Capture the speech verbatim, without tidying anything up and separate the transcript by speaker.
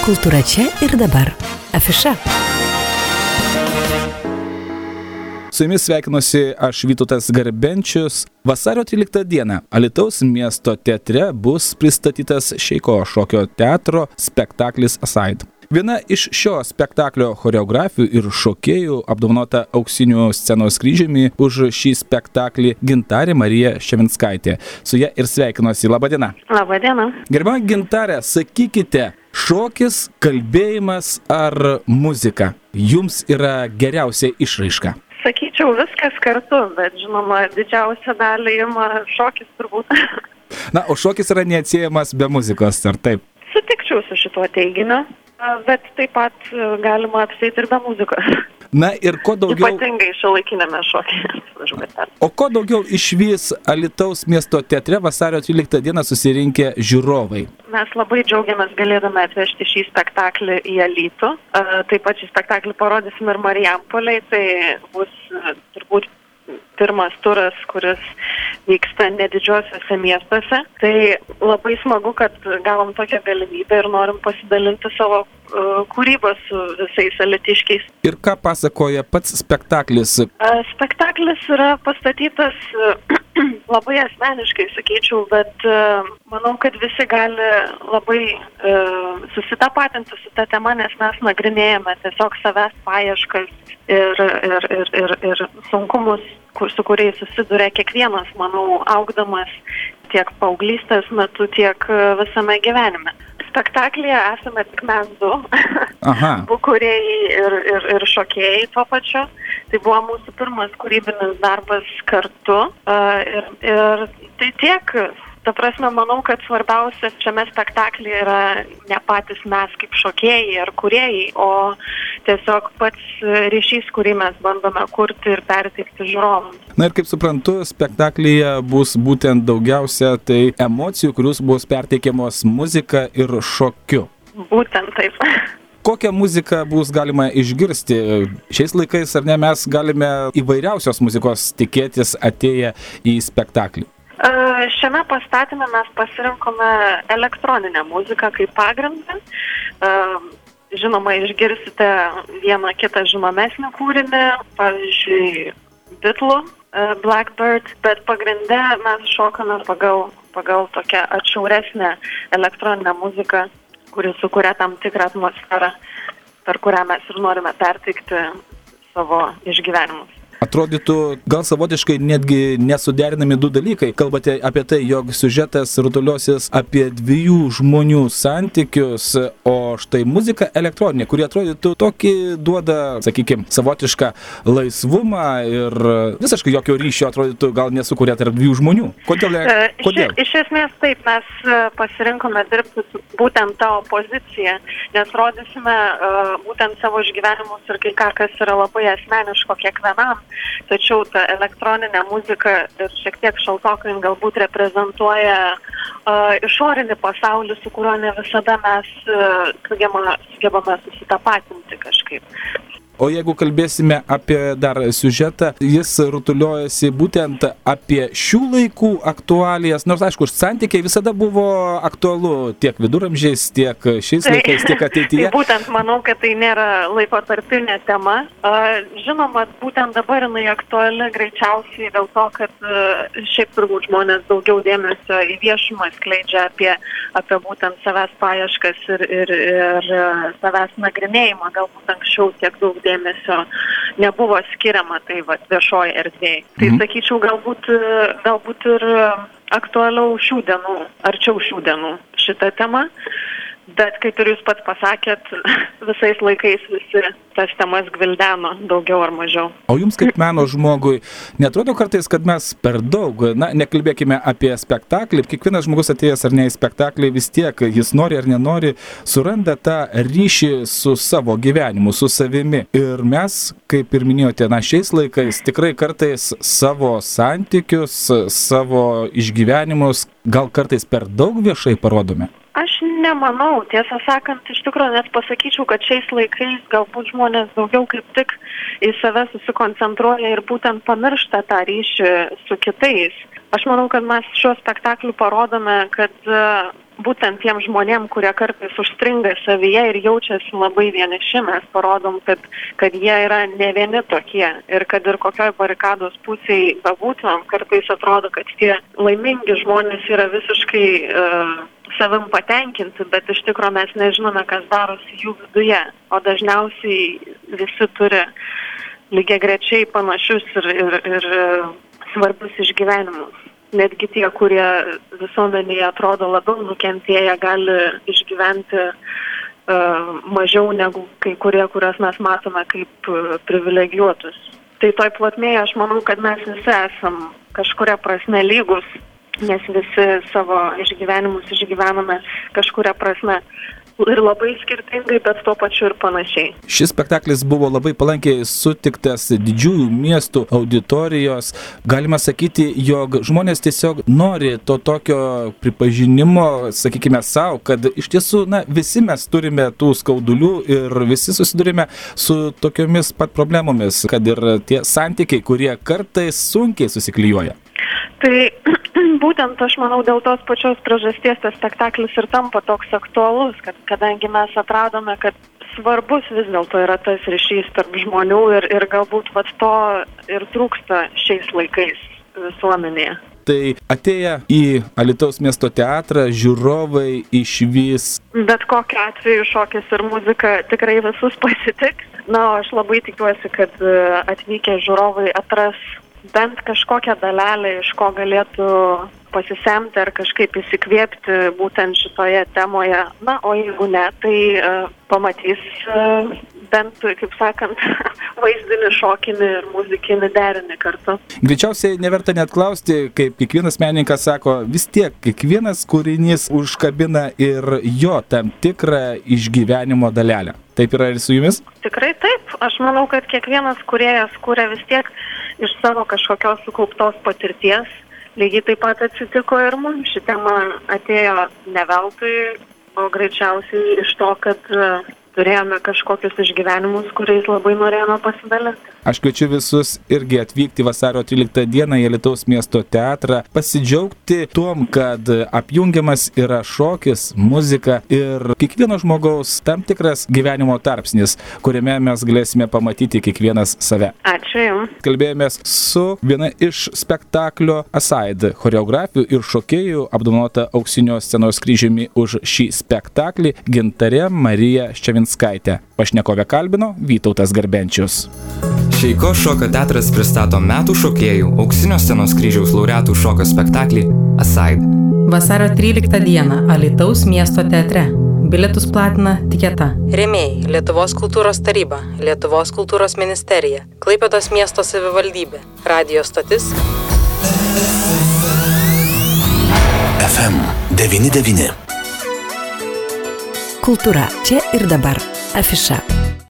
Speaker 1: Kultūra čia ir dabar. Afiša.
Speaker 2: Su jumis sveikinuosi aš Vytautas Garbenčius. Vasario tryliktą dieną Alytaus miesto teatre bus pristatytas Šeiko šokio teatro spektaklis Aside. Viena iš šio spektaklio choreografių ir šokėjų apdovanota auksiniu scenos kryžiumi už šį spektaklį Gintarė Marija Ševinskaitė. Su ja ir sveikinuosi. Labadiena.
Speaker 3: Labadiena.
Speaker 2: Gerbiama Gintarė, sakykite, šokis, kalbėjimas ar muzika jums yra geriausia išraiška?
Speaker 3: Sakyčiau, viskas kartu, bet žinoma, didžiausią dalį ima šokis turbūt.
Speaker 2: Na, o šokis yra neatsiejamas be muzikos, ar taip?
Speaker 3: Sutikčiau su šituo teiginiu, bet taip pat galima apsieiti ir be muzikos.
Speaker 2: Na ir ko daugiau...
Speaker 3: Ypatingai šiuolaikinėme šokyje.
Speaker 2: O ko daugiau išvys Alytaus miesto teatre vasario tryliktą dieną susirinkę žiūrovai?
Speaker 3: Mes labai džiaugiamės galėdami atvežti šį spektaklį į Alytų. Taip pat šį spektaklį parodysim ir Marijampolėj. Tai bus turbūt pirmas turas, kuris vyksta nedidžiuosiuose miestuose. Tai labai smagu, kad gavom tokią galimybę ir norim pasidalinti savo uh, kūrybą su visais alytiškiais.
Speaker 2: Ir ką pasakoja pats spektaklis?
Speaker 3: Uh, spektaklis yra pastatytas uh, labai asmeniškai, sakyčiau, bet uh, manau, kad visi gali labai uh, susitapatinti su ta tema, nes mes nagrinėjame tiesiog savęs paieškas ir, ir, ir, ir, ir sunkumus, kur, su kuriais susiduria kiekvienas, manau, augdamas tiek paauglystės metu, tiek visame gyvenime. Spektaklyje esame tik mes du, abu kūrėjai ir, ir, ir šokėjai tuo pačiu. Tai buvo mūsų pirmas kūrybinis darbas kartu ir, ir tai tiek. Ta prasme, manau, kad svarbiausia šiame spektaklyje yra ne patys mes kaip šokėjai ar kūrėjai, o tiesiog pats ryšys, kurį mes bandome kurti ir perteikti žiūrovams.
Speaker 2: Na ir kaip suprantu, spektaklyje bus būtent daugiausia tai emocijų, kurios bus perteikiamos muzika ir šokiu.
Speaker 3: Būtent taip.
Speaker 2: Kokią muziką bus galima išgirsti? Šiais laikais, ar ne, mes galime įvairiausios muzikos tikėtis atėję į spektaklį?
Speaker 3: Šiame pastatyme mes pasirinkome elektroninę muziką kaip pagrindą. Žinoma, išgirsite vieną kitą žinomesnį kūrinį, pavyzdžiui, Beatlų, Blackbird, bet pagrinde mes šokame pagal, pagal tokią atšiauresnę elektroninę muziką, kuri sukuria tam tikrą atmosferą, per kurią mes ir norime perteikti savo išgyvenimus.
Speaker 2: Atrodytų gal savotiškai netgi nesuderinami du dalykai. Kalbate apie tai, jog siužetas rutuliosis apie dviejų žmonių santykius, o štai muzika elektroninė, kuri atrodytų tokį duoda, sakykime, savotišką laisvumą ir visiškai jokio ryšio atrodytų gal nesukuria tarp dviejų žmonių. Kodėl? Kodėl?
Speaker 3: Iš, iš esmės taip, mes pasirinkome dirbti su būtent tą opoziciją, nes rodysime uh, būtent savo išgyvenimus ir kai ką, kas yra labai asmeniško kiekvienam. Tačiau ta elektroninė muzika ir šiek tiek šaltokai galbūt reprezentuoja uh, išorinį pasaulį, su kuriuo ne visada mes uh, sugebame, sugebame susitapatinti kažkaip.
Speaker 2: O jeigu kalbėsime apie dar siužetą, jis rutuliojasi būtent apie šių laikų aktualijas, nors aišku, santykiai visada buvo aktualu tiek viduramžiais, tiek šiais tai, laikais, tiek ateityje.
Speaker 3: Tai būtent manau, kad tai nėra laikotarpinė tema. Žinoma, būtent dabar jinai aktuali greičiausiai dėl to, kad šiaip turbūt žmonės daugiau dėmesio į viešumą skleidžia apie, apie būtent savęs paieškas ir, ir, ir savęs nagrinėjimą, galbūt anksčiau tiek daug dėmesio nebuvo skiriama tai vat viešoji erdvėje. Tai mhm. sakyčiau, galbūt, galbūt ir aktualiau šių dienų, arčiau šių dienų šitą temą, bet kaip ir jūs pats pasakėt, visais laikais visi tas temas gvildeno daugiau ar mažiau.
Speaker 2: O jums kaip meno žmogui neatrodo kartais, kad mes per daug, na, nekalbėkime apie spektaklį, kiekvienas žmogus atėjęs ar ne į spektaklį, vis tiek jis nori ar nenori, suranda tą ryšį su savo gyvenimu, su savimi. Ir mes, kaip ir minėjote, na, šiais laikais tikrai kartais savo santykius, savo išgyvenimus gal kartais per daug viešai parodome.
Speaker 3: Aš nemanau, tiesą sakant, iš tikrųjų net pasakyčiau, kad šiais laikais galbūt žmonės daugiau kaip tik į save susikoncentruoja ir būtent pamiršta tą ryšį su kitais. Aš manau, kad mes šiuo spektakliu parodome, kad būtent tiem žmonėm, kurie kartais užstringa savyje ir jaučiasi labai vieniši, mes parodom, kad, kad jie yra ne vieni tokie ir kad ir kokioj barikados pusėje bebūtumėm, kartais atrodo, kad tie laimingi žmonės yra visiškai uh, savim patenkinti, bet iš tikrųjų mes nežinome, kas darosi jų viduje, o dažniausiai visi turi lygiagrečiai panašius ir, ir, ir svarbius išgyvenimus. Netgi tie, kurie visuomenėje atrodo labiau nukentėję, gali išgyventi uh, mažiau negu kai kurie, kurias mes matome kaip uh, privilegijuotus. Tai toj plotmėje aš manau, kad mes visi esam kažkuria prasme lygus, nes visi savo išgyvenimus išgyvename kažkuria prasme ir labai skirtingai, bet tuo pačiu ir panašiai.
Speaker 2: Šis spektaklis buvo labai palankiai sutiktas didžiųjų miestų auditorijos. Galima sakyti, jog žmonės tiesiog nori to tokio pripažinimo, sakykime savo, kad iš tiesų, na, visi mes turime tų skaudulių ir visi susidurime su tokiomis pat problemomis, kad ir tie santykiai, kurie kartais sunkiai susiklijuoja.
Speaker 3: Tai būtent aš manau, dėl tos pačios priežasties tas spektaklis ir tampa toks aktualus, kad kadangi mes atradome, kad svarbus vis dėlto yra tas ryšys tarp žmonių ir, ir galbūt vat to ir trūksta šiais laikais visuomenėje.
Speaker 2: Tai atėję į Alytaus miesto teatrą žiūrovai išvys.
Speaker 3: Bet kokiu atveju šokis ir muzika tikrai visus pasitiks. Na, aš labai tikiuosi, kad atvykę žiūrovai atras bent kažkokią dalelę, iš ko galėtų pasisemti ar kažkaip įsikvėpti būtent šitoje temoje. Na, o jeigu ne, tai uh, pamatys uh, bent, kaip sakant, vaizdinį, šokinį ir muzikinį derinį kartu.
Speaker 2: Greičiausiai neverta net klausti, kaip kiekvienas menininkas sako, vis tiek kiekvienas kūrinys užkabina ir jo tam tikrą išgyvenimo dalelę. Taip yra ir su jumis?
Speaker 3: Tikrai taip. Aš manau, kad kiekvienas kūrėjas kūrė vis tiek iš savo kažkokios sukauptos patirties. Lygiai taip pat atsitiko ir mums. Ši tema atėjo ne veltui, o greičiausiai iš to, kad turėjome kažkokius išgyvenimus, kuriais labai norėjome pasidalinti.
Speaker 2: Aš kviečiu visus irgi atvykti vasario tryliktą dieną į Alytaus miesto teatrą, pasidžiaugti tuom, kad apjungiamas yra šokis, muzika ir kiekvieno žmogaus tam tikras gyvenimo tarpsnis, kuriame mes galėsime pamatyti kiekvienas save.
Speaker 3: Ačiū Jums.
Speaker 2: Kalbėjomės su viena iš spektaklio Aside choreografių ir šokėjų, apdovanota Auksinio scenos kryžiumi už šį spektaklį, Gintarė Marija Ščavinskaitė. Pašnekovę kalbino Vytautas Garbenčius.
Speaker 4: Šeiko šokio teatras pristato metų šokėjų Auksinio scenos kryžiaus laureatų šokio spektaklį Aside.
Speaker 1: Vasario tryliktą dieną Alytaus miesto teatre. Bilietus platina Tiketa. Rėmėjai: Lietuvos kultūros taryba, Lietuvos kultūros ministerija, Klaipėdos miesto savivaldybė, radijo stotis
Speaker 5: F M devyni devyni.
Speaker 1: Kultūra čia ir dabar. Afiša.